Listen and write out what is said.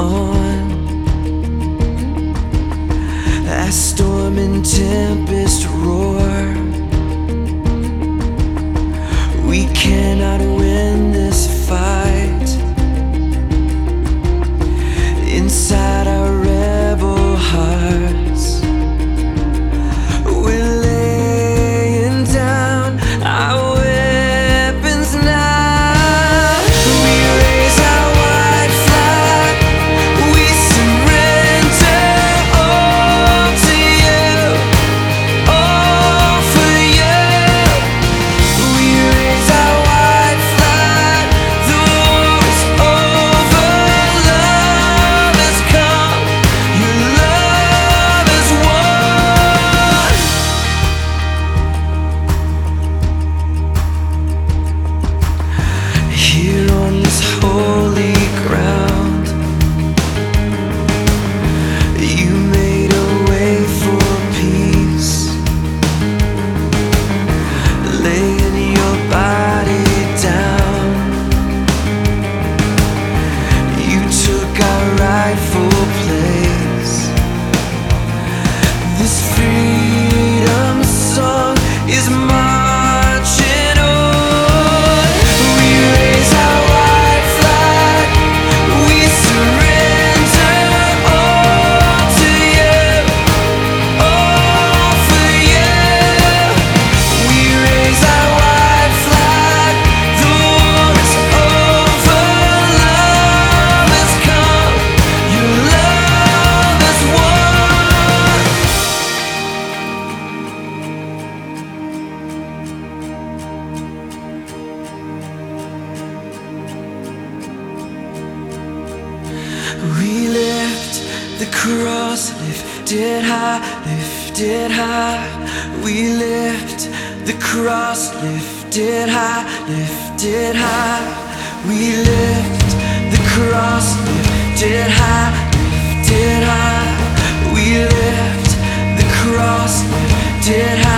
on, as storm and tempest roar. We cannot win this fight inside our rebel hearts. We're laying down our weapons now. We raise our white flag. We surrender all to you, all for you. We raise our white flag. The war is over. Love has come. Your love has won. Here on this holy ground, you made a way for peace, laying your body down. You took our rightful place. This freedom song is marching on. We raise our white flag. We surrender all to you, all for you. We raise our white flag. The war is over. Love has come. Your love has won. We lift the cross, lifted high, lifted high. We lift the cross, lifted high, lifted high. We lift the cross, lifted high, lifted high. We lift the cross, lifted high.